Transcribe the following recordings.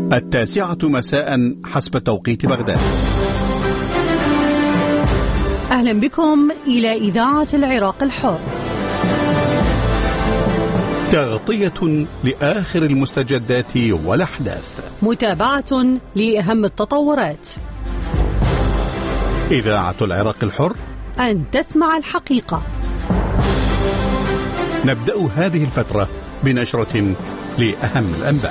9 مساء حسب توقيت بغداد. أهلا بكم إلى إذاعة العراق الحر، تغطية لآخر المستجدات والأحداث، متابعة لأهم التطورات. إذاعة العراق الحر، أن تسمع الحقيقة. نبدأ هذه الفترة بنشرة لأهم الأنباء.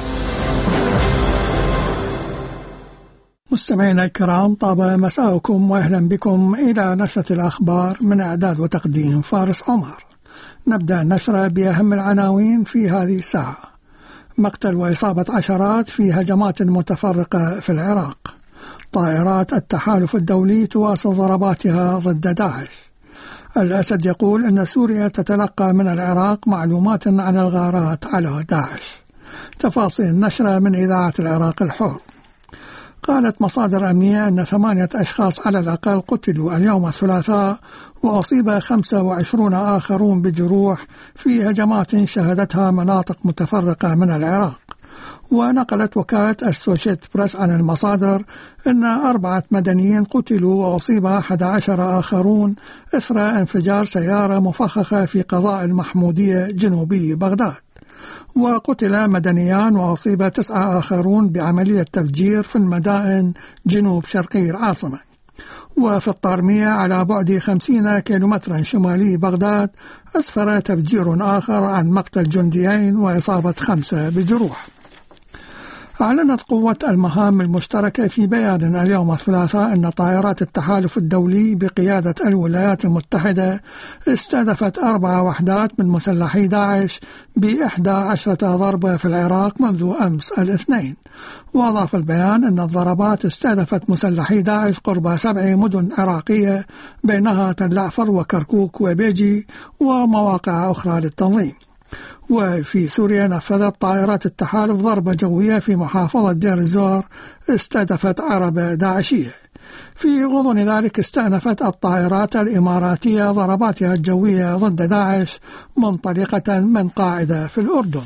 مستمعينا الكرام، طاب مساءكم وأهلا بكم إلى نشرة الأخبار من إعداد وتقديم فارس عمر. نبدأ النشرة بأهم العناوين في هذه الساعة. مقتل وإصابة عشرات في هجمات متفرقة في العراق. طائرات التحالف الدولي تواصل ضرباتها ضد داعش. الأسد يقول أن سوريا تتلقى من العراق معلومات عن الغارات على داعش. تفاصيل النشرة من إذاعة العراق الحر. قالت مصادر أمنية أن 8 أشخاص على الأقل قتلوا اليوم الثلاثاء، وأصيب 25 آخرون بجروح في هجمات شهدتها مناطق متفرقة من العراق. ونقلت وكالة السوشيت بريس عن المصادر أن 4 مدنيين قتلوا وأصيب 11 آخرون إثر انفجار سيارة مفخخة في قضاء المحمودية جنوبي بغداد. وقتل مدنيان وأصيب 9 آخرون بعملية تفجير في المدائن جنوب شرقي العاصمة. وفي الطارمية على بعد 50 كيلومترا شمالي بغداد أسفر تفجير آخر عن مقتل جنديين وإصابة 5 بجروح. أعلنت قوة المهام المشتركة في بيان اليوم الثلاثاء أن طائرات التحالف الدولي بقيادة الولايات المتحدة استهدفت 4 وحدات من مسلحي داعش ب11 ضربة في العراق منذ أمس الاثنين. وأضاف البيان أن الضربات استهدفت مسلحي داعش قرب 7 مدن عراقية بينها تل عفر وكركوك وبيجي ومواقع أخرى للتنظيم. وفي سوريا نفذت طائرات التحالف ضربة جوية في محافظة دير الزور استهدفت عربة داعشية. في غضون ذلك استأنفت الطائرات الإماراتية ضرباتها الجوية ضد داعش منطلقة من قاعدة في الأردن.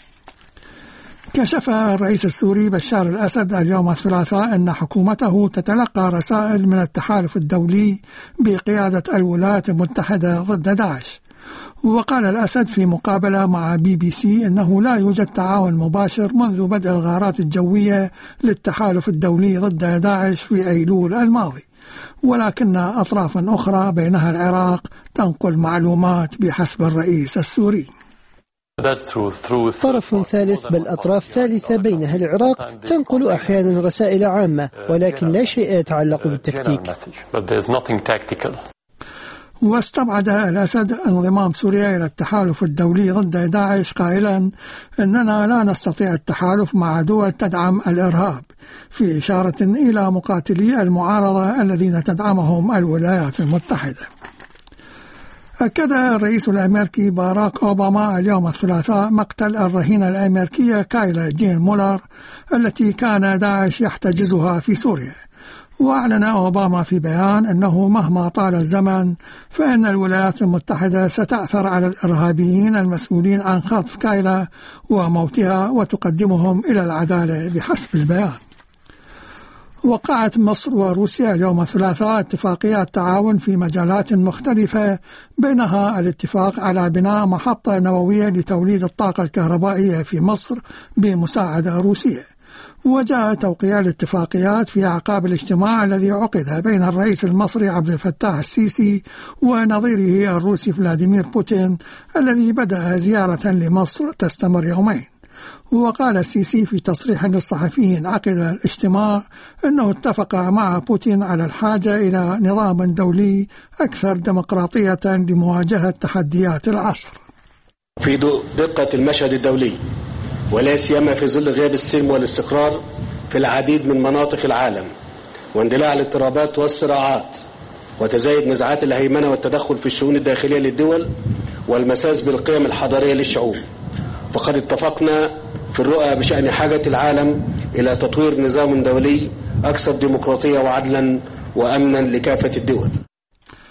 كشف الرئيس السوري بشار الأسد اليوم الثلاثاء أن حكومته تتلقى رسائل من التحالف الدولي بقيادة الولايات المتحدة ضد داعش. وقال الأسد في مقابلة مع BBC أنه لا يوجد تعاون مباشر منذ بدء الغارات الجوية للتحالف الدولي ضد داعش في أيلول الماضي، ولكن أطرافا أخرى بينها العراق تنقل معلومات بحسب الرئيس السوري. طرف ثالث بل أطراف ثالثة بينها العراق تنقل أحيانا رسائل عامة، ولكن لا شيء يتعلق بالتكتيك. واستبعد الأسد انضمام سوريا إلى التحالف الدولي ضد داعش قائلا أننا لا نستطيع التحالف مع دول تدعم الإرهاب، في إشارة إلى مقاتلي المعارضة الذين تدعمهم الولايات المتحدة. أكد الرئيس الأمريكي باراك أوباما اليوم الثلاثاء مقتل الرهينة الأمريكية كايلا جين مولر التي كان داعش يحتجزها في سوريا. وأعلن أوباما في بيان أنه مهما طال الزمن فإن الولايات المتحدة ستأثر على الإرهابيين المسؤولين عن خطف كايلا وموتها وتقدمهم إلى العدالة بحسب البيان. وقعت مصر وروسيا اليوم الثلاثاء اتفاقيات تعاون في مجالات مختلفة، بينها الاتفاق على بناء محطة نووية لتوليد الطاقة الكهربائية في مصر بمساعدة روسية. وجاء توقيع الاتفاقيات في أعقاب الاجتماع الذي عقد بين الرئيس المصري عبد الفتاح السيسي ونظيره الروسي فلاديمير بوتين الذي بدأ زيارة لمصر تستمر يومين. وقال السيسي في تصريح للصحفيين عقب الاجتماع أنه اتفق مع بوتين على الحاجة إلى نظام دولي أكثر ديمقراطية لمواجهة تحديات العصر. في دقة المشهد الدولي ولا سيما في ظل غياب السلم والاستقرار في العديد من مناطق العالم، واندلاع الاضطرابات والصراعات، وتزايد نزعات الهيمنة والتدخل في الشؤون الداخلية للدول والمساس بالقيم الحضارية للشعوب، فقد اتفقنا في الرؤى بشأن حاجة العالم إلى تطوير نظام دولي أكثر ديمقراطية وعدلا وأمنا لكافة الدول.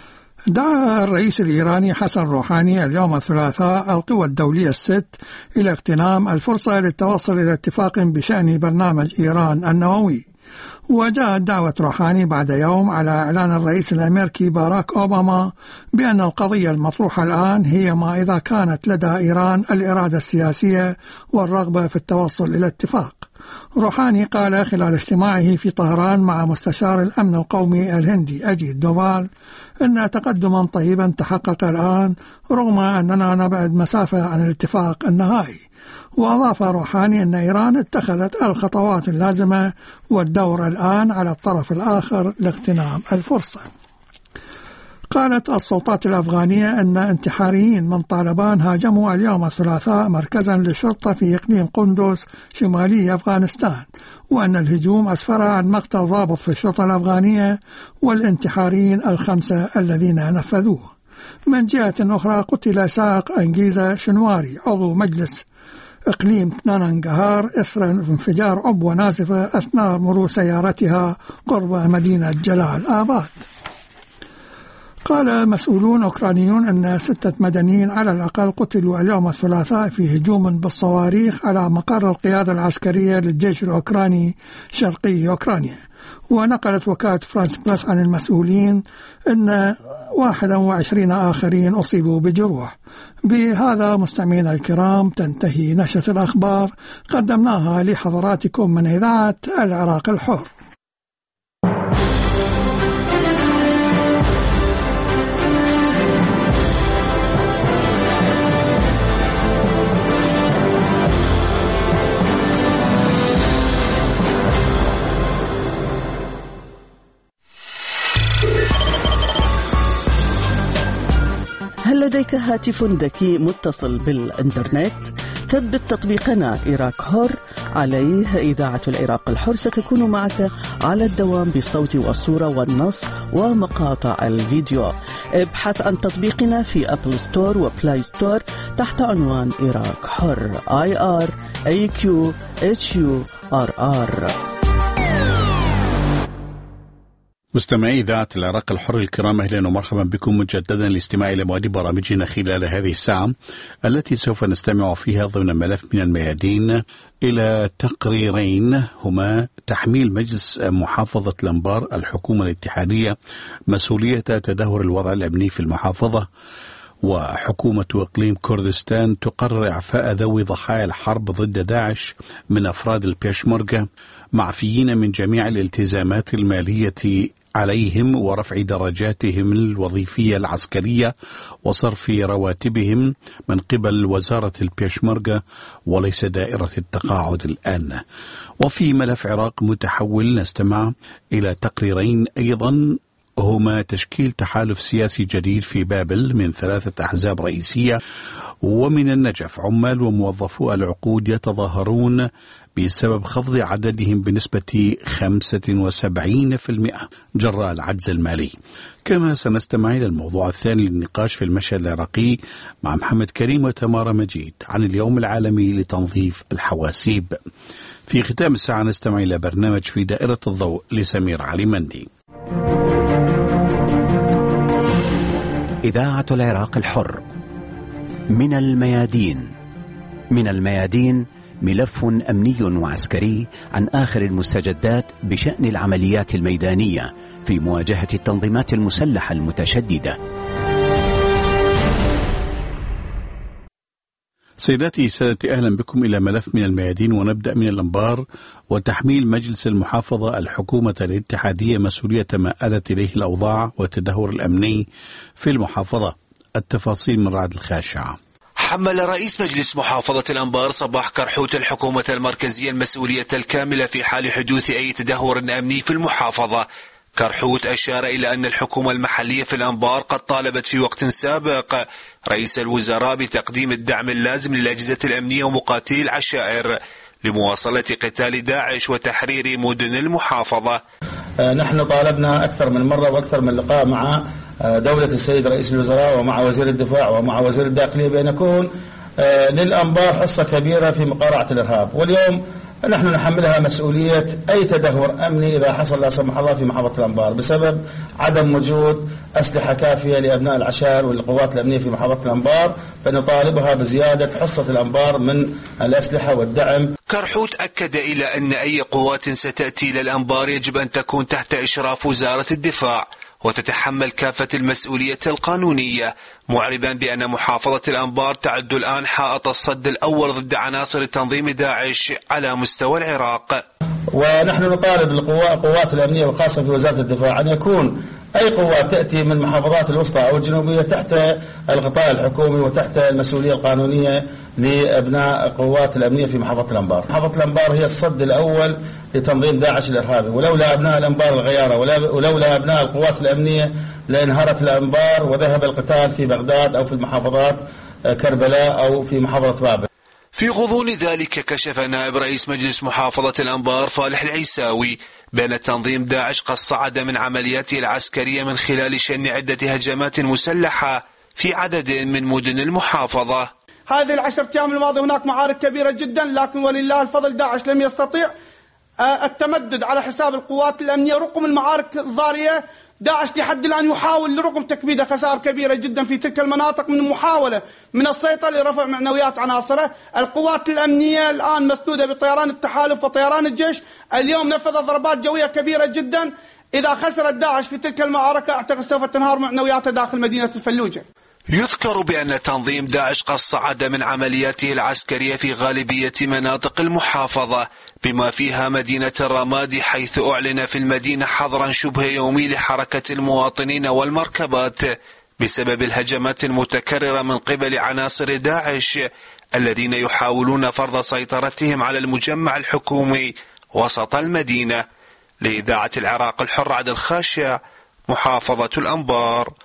دعا الرئيس الإيراني حسن روحاني اليوم الثلاثاء القوى الدولية الست إلى اغتنام الفرصة للتوصل إلى اتفاق بشأن برنامج إيران النووي. وجاءت دعوة روحاني بعد يوم على إعلان الرئيس الأمريكي باراك أوباما بأن القضية المطروحة الآن هي ما إذا كانت لدى إيران الإرادة السياسية والرغبة في التوصل إلى اتفاق. روحاني قال خلال اجتماعه في طهران مع مستشار الأمن القومي الهندي أجيت دوفال أن تقدما طيبا تحقق الآن رغم أننا نبعد مسافة عن الاتفاق النهائي. وأضاف روحاني أن إيران اتخذت الخطوات اللازمة والدور الآن على الطرف الآخر لاغتنام الفرصة. قالت السلطات الأفغانية أن انتحاريين من طالبان هاجموا اليوم الثلاثاء مركزا للشرطة في إقليم قندوز شمالي أفغانستان، وأن الهجوم أسفر عن مقتل ضابط في الشرطة الأفغانية والانتحاريين الخمسة الذين نفذوه. من جهة أخرى قتل سائق أنجيزة شنواري عضو مجلس إقليم ناننغهار إثر انفجار عبوة نازفة أثناء مرور سيارتها قرب مدينة جلال آباد. قال مسؤولون أوكرانيون أن 6 مدنيين على الأقل قتلوا اليوم الثلاثاء في هجوم بالصواريخ على مقر القيادة العسكرية للجيش الأوكراني شرقي أوكرانيا. ونقلت وكالة فرانس بلاس عن المسؤولين أن 21 آخرين أصيبوا بجروح. بهذا مستمعينا الكرام تنتهي نشرة الأخبار قدمناها لحضراتكم من إذاعة العراق الحر. هل لديك هاتف ذكي متصل بالإنترنت؟ ثبت تطبيقنا إيراك حر، عليه إذاعة العراق الحر ستكون معك على الدوام بالصوت والصورة والنص ومقاطع الفيديو. ابحث عن تطبيقنا في أبل ستور وبلاي ستور تحت عنوان إيراك حر IRAQHURR. مستمعي إذاعة العراق الحر الكرام، أهلا ومرحبا بكم مجددا لاستماع إلى مواد برامجنا خلال هذه الساعة التي سوف نستمع فيها ضمن ملف من الميادين إلى تقريرين هما تحميل مجلس محافظة الأنبار الحكومة الاتحادية مسؤولية تدهور الوضع الأمني في المحافظة، وحكومة إقليم كردستان تقرر إعفاء ذوي ضحايا الحرب ضد داعش من أفراد البيشمركة معفيين من جميع الالتزامات المالية عليهم ورفع درجاتهم الوظيفية العسكرية وصرف رواتبهم من قبل وزارة البيشمركة وليس دائرة التقاعد الآن. وفي ملف عراق متحول نستمع إلى تقريرين أيضا هما تشكيل تحالف سياسي جديد في بابل من 3 أحزاب رئيسية، ومن النجف عمال وموظفو العقود يتظاهرون بسبب خفض عددهم بنسبة 75% جراء العجز المالي. كما سنستمع إلى الموضوع الثاني للنقاش في المشهد العراقي مع محمد كريم وتمارا مجيد عن اليوم العالمي لتنظيف الحواسيب. في ختام الساعة نستمع إلى برنامج في دائرة الضوء لسمير علي مندي. إذاعة العراق الحر من الميادين. من الميادين ملف أمني وعسكري عن آخر المستجدات بشأن العمليات الميدانية في مواجهة التنظيمات المسلحة المتشددة. سيداتي سادتي، أهلا بكم إلى ملف من الميادين، ونبدأ من الأنبار وتحميل مجلس المحافظة الحكومة الاتحادية مسؤولية ما آلت إليه الأوضاع والتدهور الأمني في المحافظة. التفاصيل من رعد الخاشعة. حمل رئيس مجلس محافظة الأنبار صباح كرحوت الحكومة المركزية المسؤولية الكاملة في حال حدوث أي تدهور أمني في المحافظة. كرحوت أشار إلى أن الحكومة المحلية في الأنبار قد طالبت في وقت سابق رئيس الوزراء بتقديم الدعم اللازم للأجهزة الأمنية ومقاتلي العشائر لمواصلة قتال داعش وتحرير مدن المحافظة. نحن طالبنا أكثر من مرة وأكثر من لقاء مع دولة السيد رئيس الوزراء ومع وزير الدفاع ومع وزير الداخلية بأن يكون للأنبار حصة كبيرة في مقارعة الإرهاب. واليوم نحن نحملها مسؤولية أي تدهور أمني إذا حصل لا سمح الله في محافظة الأنبار بسبب عدم وجود أسلحة كافية لأبناء العشائر والقوات الأمنية في محافظة الأنبار، فنطالبها بزيادة حصة الأنبار من الأسلحة والدعم. كرحوت أكد إلى أن أي قوات ستأتي إلى الأنبار يجب أن تكون تحت إشراف وزارة الدفاع وتتحمل كافة المسؤولية القانونية، معربا بأن محافظة الأنبار تعد الآن حائط الصد الأول ضد عناصر تنظيم داعش على مستوى العراق. ونحن نطالب القوات الأمنية وخاصة في وزارة الدفاع أن يكون أي قوات تأتي من المحافظات الوسطى أو الجنوبية تحت الغطاء الحكومي وتحت المسؤولية القانونية لأبناء قوات الأمنية في محافظة الأنبار. محافظة الأنبار هي الصد الأول لتنظيم داعش الإرهابي، ولولا أبناء الأنبار الغيارة ولولا أبناء القوات الأمنية لانهارت الأنبار وذهب القتال في بغداد أو في المحافظات كربلاء أو في محافظة بابل. في غضون ذلك كشف نائب رئيس مجلس محافظة الأنبار فالح العيساوي بأن تنظيم داعش قد صعد من عملياته العسكرية من خلال شن عدة هجمات مسلحة في عدد من مدن المحافظة. هذه العشرة أيام الماضية هناك معارك كبيرة جدا، لكن ولله الفضل داعش لم يستطيع التمدد على حساب القوات الأمنية. رقم المعارك الضارية داعش لحد الآن يحاول لرقم تكبيده خسائر كبيرة جدا في تلك المناطق من محاولة من السيطرة لرفع معنويات عناصره. القوات الأمنية الآن مسنودة بطيران التحالف وطيران الجيش، اليوم نفذ ضربات جوية كبيرة جدا. إذا خسرت داعش في تلك المعركة أعتقد سوف تنهار معنوياتها داخل مدينة الفلوجة. يذكر بأن تنظيم داعش قد صعد من عملياته العسكرية في غالبية مناطق المحافظة بما فيها مدينة الرمادي، حيث أعلن في المدينة حظرا شبه يومي لحركة المواطنين والمركبات بسبب الهجمات المتكررة من قبل عناصر داعش الذين يحاولون فرض سيطرتهم على المجمع الحكومي وسط المدينة. لإذاعة العراق الحر عدل خاشع، محافظة الأنبار.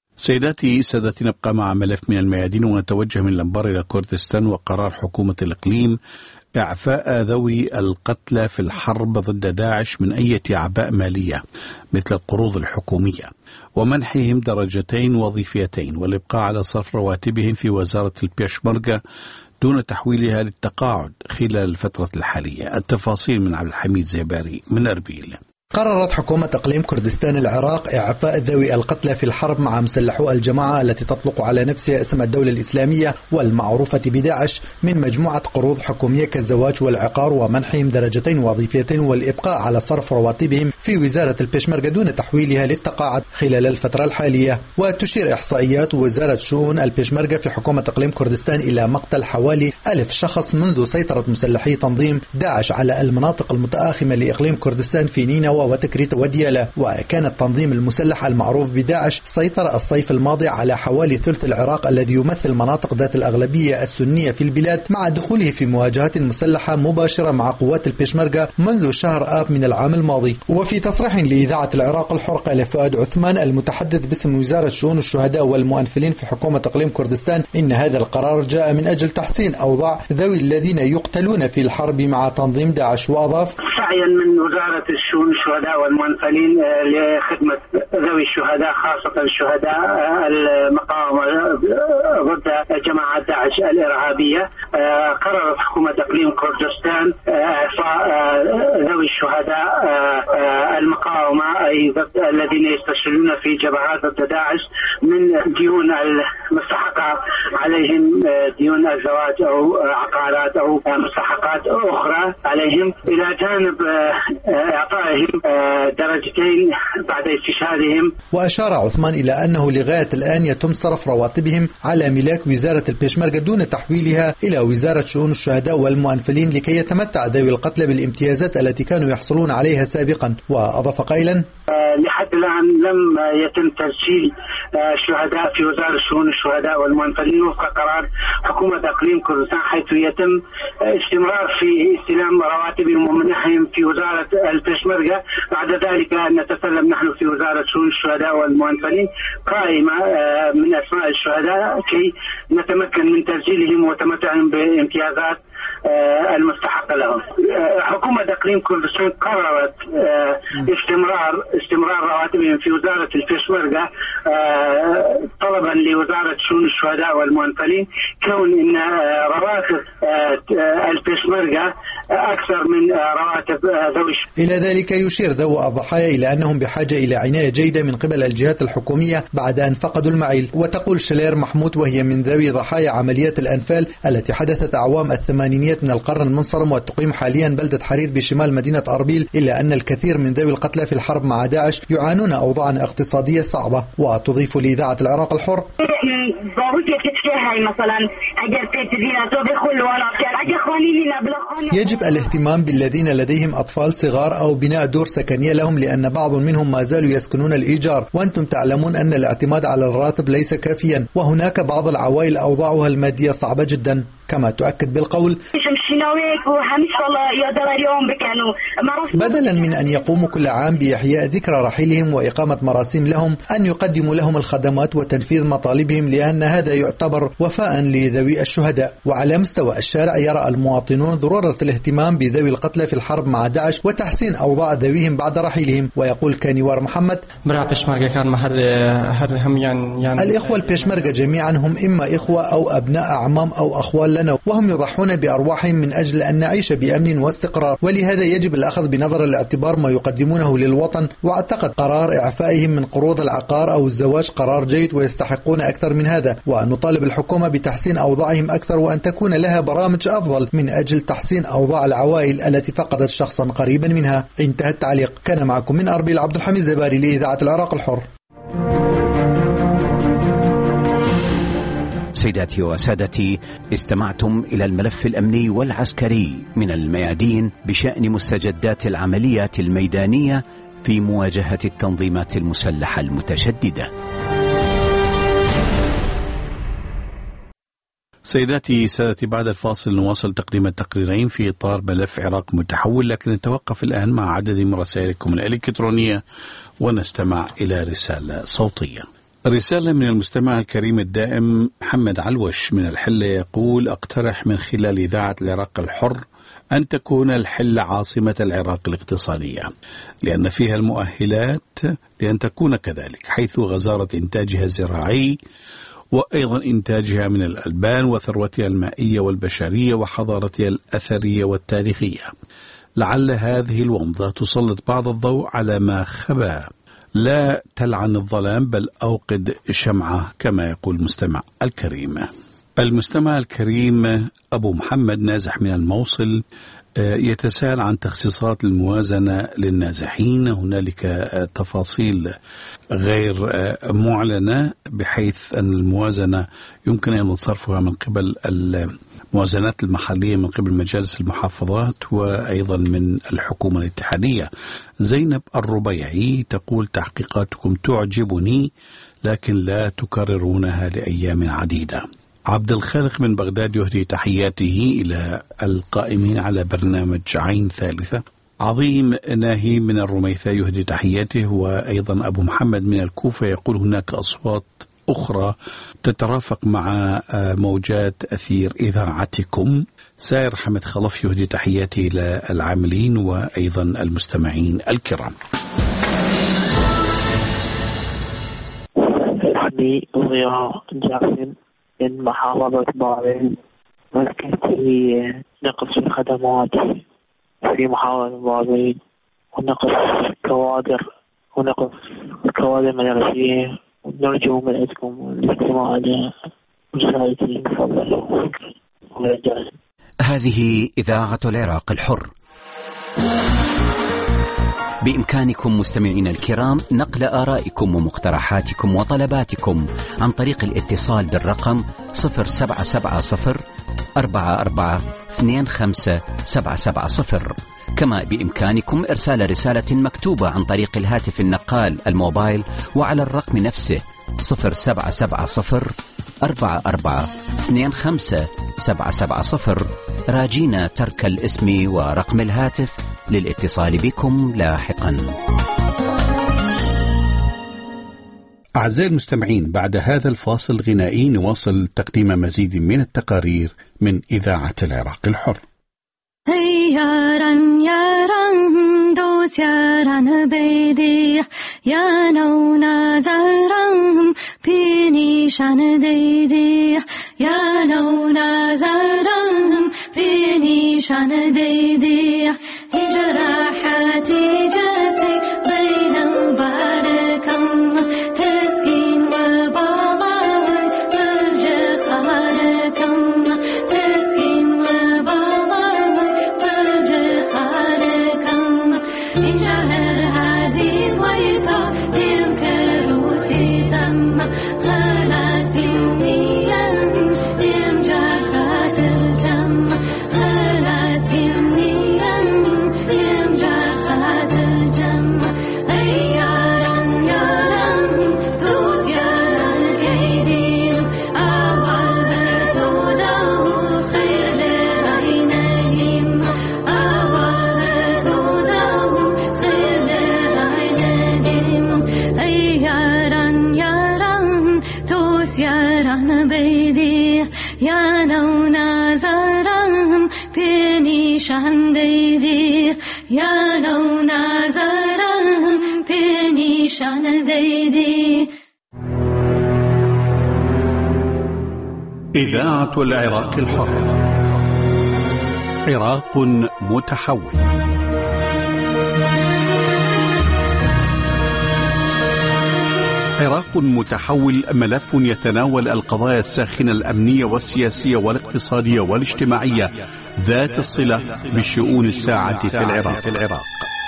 سيداتي سادتي، نبقى مع ملف من الميادين ونتوجه من الأنبار إلى كردستان وقرار حكومة الإقليم إعفاء ذوي القتلى في الحرب ضد داعش من أي أعباء مالية مثل القروض الحكومية ومنحهم درجتين وظيفيتين والإبقاء على صرف رواتبهم في وزارة البيشمركة دون تحويلها للتقاعد خلال الفترة الحالية. التفاصيل من عبد الحميد زيباري من أربيل. قررت حكومة إقليم كردستان العراق إعفاء ذوي القتلى في الحرب مع مسلحو الجماعة التي تطلق على نفسها اسم الدولة الإسلامية والمعروفة بداعش من مجموعة قروض حكومية كالزواج والعقار ومنحهم درجتين وظيفيتين والإبقاء على صرف رواتبهم في وزارة البيشمركة دون تحويلها للتقاعد خلال الفترة الحالية. وتشير إحصائيات وزارة شؤون البيشمركة في حكومة إقليم كردستان إلى مقتل حوالي 1000 شخص منذ سيطرة مسلحي تنظيم داعش على المناطق المتآخمة لإقليم كردستان في نينوى وتكريت وديالى. وكان التنظيم المسلح المعروف بداعش سيطر الصيف الماضي على حوالي ثلث العراق الذي يمثل مناطق ذات الأغلبية السنية في البلاد، مع دخوله في مواجهات مسلحة مباشرة مع قوات البيشمركة منذ شهر آب من العام الماضي. وفي تصريح لإذاعة العراق الحر قال فؤاد عثمان المتحدث باسم وزارة شؤون الشهداء والمؤنفلين في حكومة إقليم كردستان إن هذا القرار جاء من أجل تحسين أوضاع ذوي الذين يقتلون في الحرب مع تنظيم داعش. وأضاف: سعيا من وزارة الشؤون الشهداء والمنفلين لخدمة ذوي الشهداء خاصة الشهداء المقاومة ضد جماعة داعش الإرهابية، قررت حكومة إقليم كردستان إعفاء ذوي الشهداء المقاومة أي ضد الذين يستشهدون في جبهات ضد داعش من ديون المستحقة عليهم، ديون الزواج أو عقارات أو مستحقات أخرى عليهم، إلى جانب إعطائهم درجتين بعد استشهادهم. وأشار عثمان إلى أنه لغاية الآن يتم صرف رواتبهم على ملاك وزارة البيشمركة دون تحويلها إلى وزارة شؤون الشهداء والمؤنفلين لكي يتمتع ذوي القتلى بالامتيازات التي كانوا يحصلون عليها سابقا. وأضاف قائلا: لحد الآن لم يتم تسجيل الشهداء في وزارة شؤون الشهداء والمؤنفلين وفق قرار حكومة إقليم كردستان، حيث يتم استمرار في استلام رواتبهم ومنحهم في وزارة البيشمركة. بعد ذلك نتسلم نحن في وزارة شؤون الشهداء والمؤنفلين قائمة من أسماء الشهداء كي نتمكن من تسجيلهم وتمتعهم بامتيازات المستحقة لهم. حكومة إقليم كردستان قررت استمرار رواتبهم في وزارة البيشمركة طلبا لوزارة شؤون الشهداء والمؤنفلين، كون ان رواتب البيشمركة أكثر من رواتب ذوي. إلى ذلك يشير ذوي الضحايا إلى أنهم بحاجة إلى عناية جيدة من قبل الجهات الحكومية بعد أن فقدوا المعيل. وتقول شلير محمود وهي من ذوي ضحايا عمليات الأنفال التي حدثت أعوام الثمانينيات من القرن المنصرم وتقيم حاليا بلدة حرير بشمال مدينة أربيل، إلا أن الكثير من ذوي القتلى في الحرب مع داعش يعانون أوضاعا اقتصادية صعبة. وتضيف لإذاعة العراق الحر: يجب الاهتمام بالذين لديهم أطفال صغار أو بناء دور سكنية لهم، لأن بعض منهم ما زالوا يسكنون الإيجار، وأنتم تعلمون أن الاعتماد على الراتب ليس كافيا، وهناك بعض العوائل أوضاعها المادية صعبة جدا. كما تؤكد بالقول: بدلا من أن يقوموا كل عام بإحياء ذكرى رحيلهم وإقامة مراسم لهم، أن يقدموا لهم الخدمات وتنفيذ مطالبهم، لأن هذا يعتبر وفاء لذوي الشهداء. وعلى مستوى الشارع يرى المواطنون ضرورة الاهتمام بذوي القتلى في الحرب مع داعش وتحسين أوضاع ذويهم بعد رحيلهم. ويقول كانيوار محمد: الإخوة البيشمركة جميعا هم إما إخوة أو أبناء أعمام أو أخوال لنا، وهم يضحون بأرواحهم من أجل أن نعيش بأمن واستقرار، ولهذا يجب الأخذ بنظر الاعتبار ما يقدمونه للوطن. وأعتقد قرار إعفائهم من قروض العقار أو الزواج قرار جيد، ويستحقون أكثر من هذا. ونطالب الحكومة بتحسين أوضاعهم أكثر، وأن تكون لها برامج أفضل من أجل تحسين أوضاع العوائل التي فقدت شخصا قريبا منها. انتهى التعليق. كان معكم من أربيل عبد الحميد زباري لإذاعة العراق الحر. سيداتي وسادتي، استمعتم إلى الملف الأمني والعسكري من الميادين بشأن مستجدات العمليات الميدانية في مواجهة التنظيمات المسلحة المتشددة. سيداتي سادتي، بعد الفاصل نواصل تقديم التقريرين في إطار ملف عراق متحول، لكن نتوقف الآن مع عدد من رسائلكم الإلكترونية ونستمع إلى رسالة صوتية. رسالة من المستمع الكريم الدائم محمد علوش من الحلة، يقول: أقترح من خلال إذاعة العراق الحر أن تكون الحلة عاصمة العراق الاقتصادية، لأن فيها المؤهلات لأن تكون كذلك، حيث غزارة إنتاجها الزراعي وأيضا إنتاجها من الألبان وثروتها المائية والبشرية وحضارتها الأثرية والتاريخية. لعل هذه الومضة تسلط بعض الضوء على ما خبا. لا تلعن الظلام بل أوقد شمعة، كما يقول المستمع الكريم. المستمع الكريم أبو محمد نازح من الموصل يتساءل عن تخصيصات الموازنة للنازحين. هنالك تفاصيل غير معلنة، بحيث أن الموازنة يمكن أن صرفها من قبل الموازنات المحلية من قبل مجالس المحافظات وأيضا من الحكومة الاتحادية. زينب الربيعي تقول: تحقيقاتكم تعجبني لكن لا تكررونها لأيام عديدة. عبد الخالق من بغداد يهدي تحياته إلى القائمين على برنامج عين ثالثة. عظيم ناهي من الرميثة يهدي تحياته، وأيضا أبو محمد من الكوفة يقول: هناك أصوات أخرى تترافق مع موجات أثير إذاعتكم. سائر حمد خلف يهدي تحياته إلى العاملين وأيضا المستمعين الكرام. اسمي ضياء جاسم من محافظة بابل. مشكلتي نقص في الخدمات في محافظة بابل، ونقص كوادر مدرسية، ونرجو من عندكم الاستماع إلى رسالتي بفضل. هذه إذاعة العراق الحر. بإمكانكم مستمعين الكرام نقل آرائكم ومقترحاتكم وطلباتكم عن طريق الاتصال بالرقم 0770-4425-770. كما بإمكانكم إرسال رسالة مكتوبة عن طريق الهاتف النقال الموبايل وعلى الرقم نفسه 0770-4425-770، راجينا ترك الاسم ورقم الهاتف للاتصال بكم لاحقا. أعزائي المستمعين، بعد هذا الفاصل الغنائي نواصل تقديم مزيد من التقارير من إذاعة العراق الحر. yaran yaran dos yaran bedi ya nauna zaram pini shan dedi ya nauna zaram بيني شان ديدي جراحاتي جاسي بين وباركم تسكين وبضاوي ترجع خاركم تسكين وبضاوي ترجع خاركم إن جهر عزيز ويتا يمكر وسيتم خلاص يمنيا يمجر خاطر جم خلاص يمنيا يمجر خاطر جم أي يارم يارم دوز يارم كيديم أول بتوداو خير لرعينهم أول بتوداو خير لرعينهم أي يارم يارم دوز يارم بيدي يا نونا زارم بيني شان ديدي يا نونا زارم بيني شان ديدي. إذاعة العراق الحر، عراق متحول. عراق متحول ملف يتناول القضايا الساخنة الأمنية والسياسية والاقتصادية والاجتماعية ذات الصلة بالشؤون الساعة في العراق.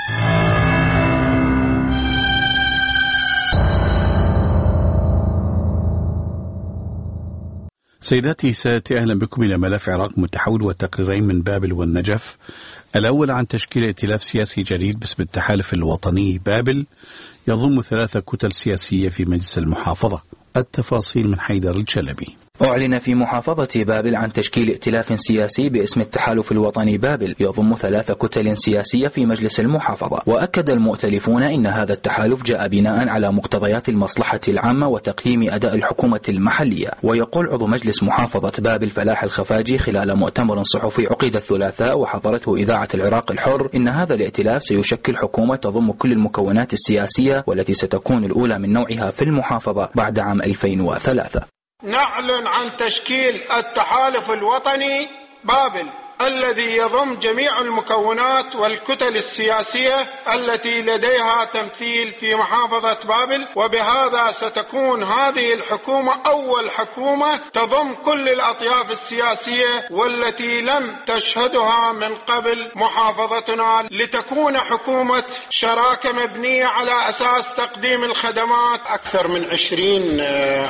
سيداتي سادتي، أهلا بكم إلى ملف عراق متحول وتقريرين من بابل والنجف. الأول عن تشكيل ائتلاف سياسي جديد باسم التحالف الوطني بابل يضم 3 كتل سياسية في مجلس المحافظة. التفاصيل من حيدر الجلبي. أعلن في محافظة بابل عن تشكيل ائتلاف سياسي باسم التحالف الوطني بابل يضم 3 كتل سياسية في مجلس المحافظة. وأكد المؤتلفون إن هذا التحالف جاء بناء على مقتضيات المصلحة العامة وتقييم أداء الحكومة المحلية. ويقول عضو مجلس محافظة بابل فلاح الخفاجي خلال مؤتمر صحفي عقد الثلاثاء وحضرته إذاعة العراق الحر إن هذا الائتلاف سيشكل حكومة تضم كل المكونات السياسية والتي ستكون الأولى من نوعها في المحافظة بعد عام 2003. نعلن عن تشكيل التحالف الوطني بابل الذي يضم جميع المكونات والكتل السياسية التي لديها تمثيل في محافظة بابل، وبهذا ستكون هذه الحكومة أول حكومة تضم كل الأطياف السياسية والتي لم تشهدها من قبل محافظتنا، لتكون حكومة شراكة مبنية على أساس تقديم الخدمات. أكثر من 20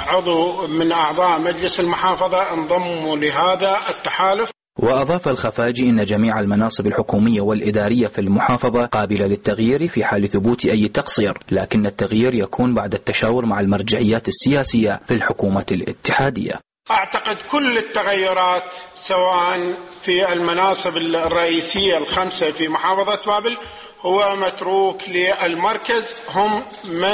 عضو من أعضاء مجلس المحافظة انضموا لهذا التحالف. وأضاف الخفاجي إن جميع المناصب الحكومية والإدارية في المحافظة قابلة للتغيير في حال ثبوت أي تقصير، لكن التغيير يكون بعد التشاور مع المرجعيات السياسية في الحكومة الاتحادية. أعتقد كل التغيرات سواء في المناصب الرئيسية ال5 في محافظة بابل هو متروك للمركز، هم من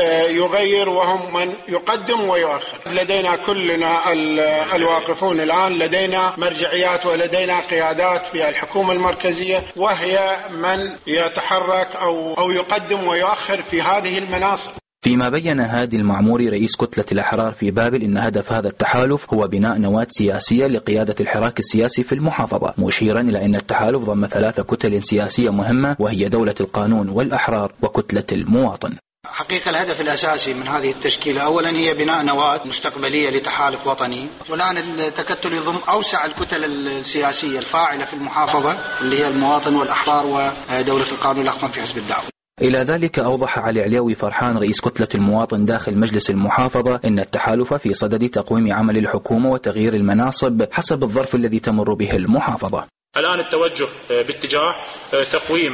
يغير وهم من يقدم ويؤخر. لدينا كلنا الواقفون الآن لدينا مرجعيات ولدينا قيادات في الحكومة المركزية، وهي من يتحرك أو يقدم ويؤخر في هذه المناصب. فيما بين هادي المعموري رئيس كتلة الأحرار في بابل إن هدف هذا التحالف هو بناء نواة سياسية لقيادة الحراك السياسي في المحافظة، مشيرا إلى أن التحالف ضم 3 كتل سياسية مهمة وهي دولة القانون والأحرار وكتلة المواطن. حقيقة الهدف الأساسي من هذه التشكيلة أولا هي بناء نواة مستقبلية لتحالف وطني، والآن التكتل يضم أوسع الكتل السياسية الفاعلة في المحافظة اللي هي المواطن والأحرار ودولة القانون والأحكام في حزب الدعوة. إلى ذلك أوضح علي عليوي فرحان رئيس كتلة المواطن داخل مجلس المحافظة أن التحالف في صدد تقويم عمل الحكومة وتغيير المناصب حسب الظرف الذي تمر به المحافظة. الآن التوجه باتجاه تقويم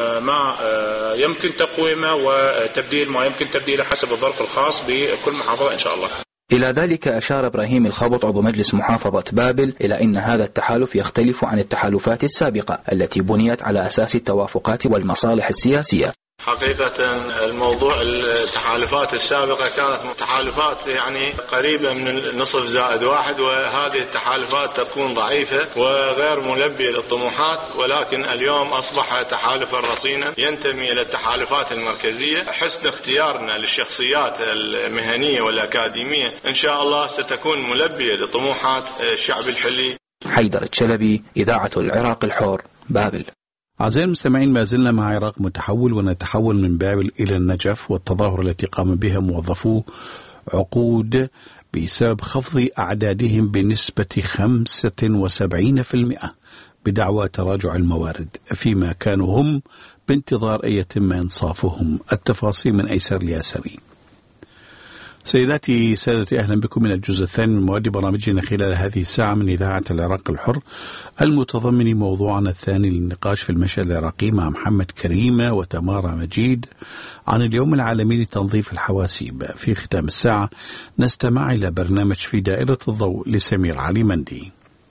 ما يمكن تقويمه وتبديل ما يمكن تبديله حسب الظرف الخاص بكل محافظة إن شاء الله. إلى ذلك أشار إبراهيم الخبط عضو مجلس محافظة بابل إلى أن هذا التحالف يختلف عن التحالفات السابقة التي بنيت على أساس التوافقات والمصالح السياسية. حقيقة الموضوع التحالفات السابقة كانت تحالفات يعني قريبة من النصف زائد 1، وهذه التحالفات تكون ضعيفة وغير ملبية للطموحات، ولكن اليوم أصبح تحالفا رصينا ينتمي إلى التحالفات المركزية. حسن اختيارنا للشخصيات المهنية والأكاديمية إن شاء الله ستكون ملبية لطموحات الشعب الحلي. حيدر الشلبي، إذاعة العراق الحر، بابل. أعزائي المستمعين، ما زلنا مع عراق متحول، ونتحول من بابل إلى النجف والتظاهر التي قام بها موظفو عقود بسبب خفض أعدادهم بنسبة 75% بدعوى تراجع الموارد، فيما كانوا هم بانتظار أن يتم إنصافهم. التفاصيل من أيسر الياسري. سيداتي سادتي، أهلا بكم من الجزء الثاني من مواد برامجنا خلال هذه الساعة من إذاعة العراق الحر، المتضمن موضوعنا الثاني للنقاش في المشهد العراقي مع محمد كريمة وتمارا مجيد عن اليوم العالمي لتنظيف الحواسيب. في ختام الساعة نستمع إلى برنامج في دائرة الضوء لسمير علي مندي.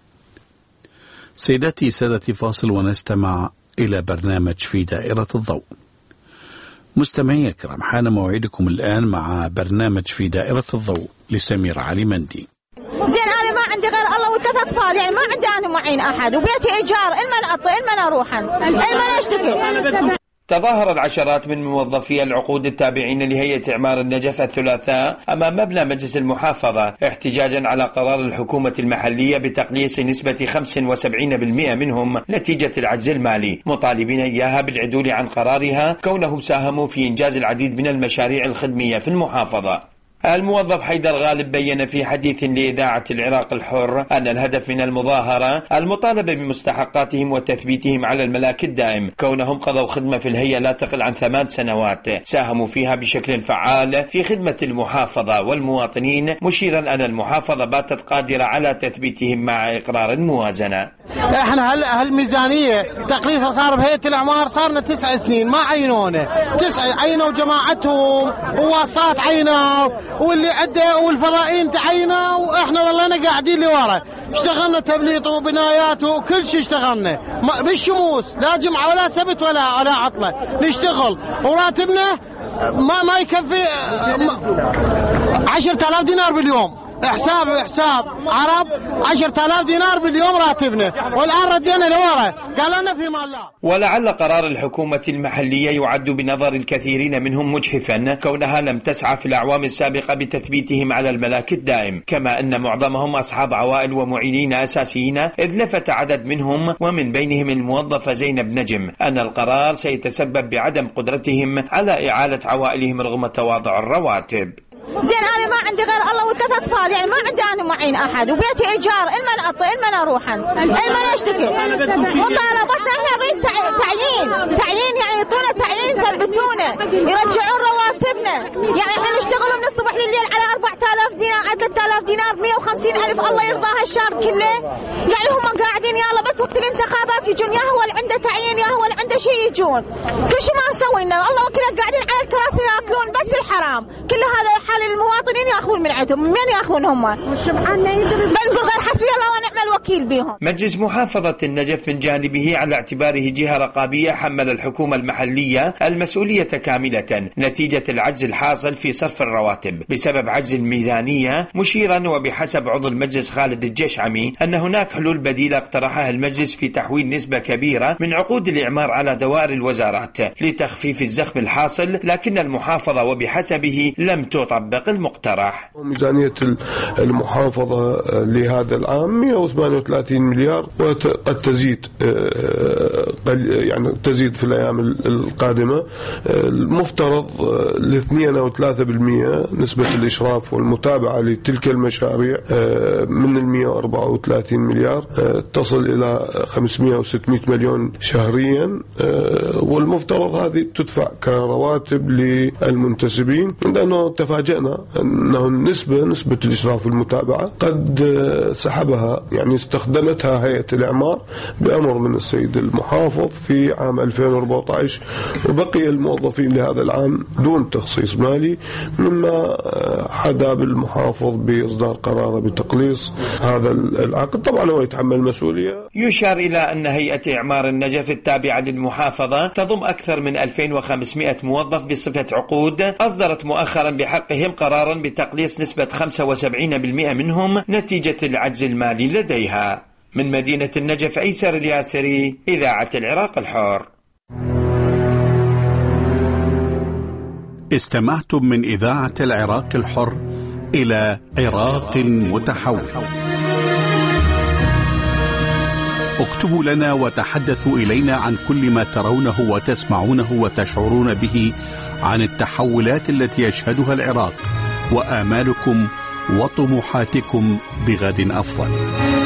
سيداتي سادتي، فاصل ونستمع إلى برنامج في دائرة الضوء. مستمعي الكرام، حان موعدكم الآن مع برنامج في دائرة الضوء لسمير علي مندي. زين، أنا ما عندي غير الله وثلاث أطفال، يعني ما عندي أنا معين أحد، وبيتي إيجار، المن أطي المن أروحا المن أشتكي. تظاهر العشرات من موظفي العقود التابعين لهيئة إعمار النجف الثلاثاء أمام مبنى مجلس المحافظة احتجاجا على قرار الحكومة المحلية بتقليص نسبة 75% منهم نتيجة العجز المالي، مطالبين إياها بالعدول عن قرارها كونهم ساهموا في إنجاز العديد من المشاريع الخدمية في المحافظة. الموظف حيدر غالب بيّن في حديث لإذاعة العراق الحر أن الهدف من المظاهرة المطالبة بمستحقاتهم وتثبيتهم على الملاك الدائم، كونهم قضوا خدمة في الهيئة لا تقل عن 8 سنوات ساهموا فيها بشكل فعال في خدمة المحافظة والمواطنين، مشيرا أن المحافظة باتت قادرة على تثبيتهم مع إقرار الموازنة. احنا هالميزانية تقليصها صار بهيئة الإعمار صارنا 9 سنين ما عينونا، 9 عينوا جماعتهم وواسطات عينوا واللي عنده والفضائيين تعينا، واحنا ظلنا قاعدين لورا. اشتغلنا تبليط وبنايات وكل شيء اشتغلنا بالشموس، لا جمعة ولا سبت ولا عطلة نشتغل، وراتبنا ما يكفي 10,000 دينار باليوم. حساب عرب 10,000 دينار باليوم راتبنا، والآن ردينا لورا قال لنا في مال لا. ولعل قرار الحكومة المحلية يعد بنظر الكثيرين منهم مجحفا، كونها لم تسعى في الأعوام السابقة بتثبيتهم على الملاك الدائم، كما أن معظمهم أصحاب عوائل ومعينين أساسيين، إذ لفت عدد منهم ومن بينهم الموظفة زينب نجم أن القرار سيتسبب بعدم قدرتهم على إعالة عوائلهم رغم تواضع الرواتب. زين، أنا ما عندي غير الله وثلاث أطفال، يعني ما عندي أنا معين أحد، وبيتي إيجار، المن أطي المن أروحا المن أشتكي. مطالبتنا إحنا نريد تعيين، يعني يعطونا تعيين، يثبتونا، يرجعون رواتبنا. يعني إحنا نشتغل من الصبح لليل على 4,000 دينار، على 3,000 دينار، 150,000، الله يرضاها الشهر كله. يعني هم قاعدين يلا بس وقت الانتخابات يجون، يا هو اللي عنده تعيين يا هو اللي عنده شيء يجون، كل شيء ما مسوي لنا. الله وكيله قاعدين على الكراسي ياكلون بس بالحرام. كل هذا حال المواطنين ياخذون من عندهم، من ياخذون هم؟ بنقول غير حسبي الله ونعم الوكيل بهم. مجلس محافظة النجف من جانبه على اعتباره جهة رقابية حمل الحكومة المحلية المسؤولية كاملة نتيجة العجز الحاصل في صرف الرواتب بسبب عجز الميزانية، مشيرا وبحسب عضو المجلس خالد الجشعمي أن هناك حلول بديلة اقترحها المجلس في تحويل نسبة كبيرة من عقود الإعمار على دوائر الوزارات لتخفيف الزخم الحاصل، لكن المحافظة وبحسبه لم تطبق المقترح. ميزانية المحافظة لهذا العام 138 مليار، وقد تزيد يعني تزيد في الأيام القادمة. المفترض 2 أو 3% نسبة الإشراف والمتابعة لتلك المشاريع من 134 مليار تصل إلى 500 أو 600 مليون شهريا، والمفترض هذه تدفع كرواتب للمنتسبين. لأنه تفاجأنا أنه نسبة الإشراف والمتابعة قد سحبها، يعني استخدمتها هيئة الإعمار بأمر من السيد المحافظ في عام 2014، وبقي الموظفين لهذا العام دون تخصيص مالي، مما حدا بالمحافظ بإصدار قراره بتقليص هذا العقد. طبعا هو يتحمل المسؤولية. يشار إلى أن هيئة إعمار النجف التابعة للمحافظة تضم أكثر من 2500 موظف بصفة عقود، أصدرت مؤخرا بحقهم قرارا بتقليص نسبة 75% منهم نتيجة العجز المالي لديها. من مدينة النجف، أيسر الياسري، إذاعة العراق الحر. استمعتم من إذاعة العراق الحر إلى عراق متحول. اكتبوا لنا وتحدثوا إلينا عن كل ما ترونه وتسمعونه وتشعرون به عن التحولات التي يشهدها العراق وآمالكم وطموحاتكم بغد أفضل.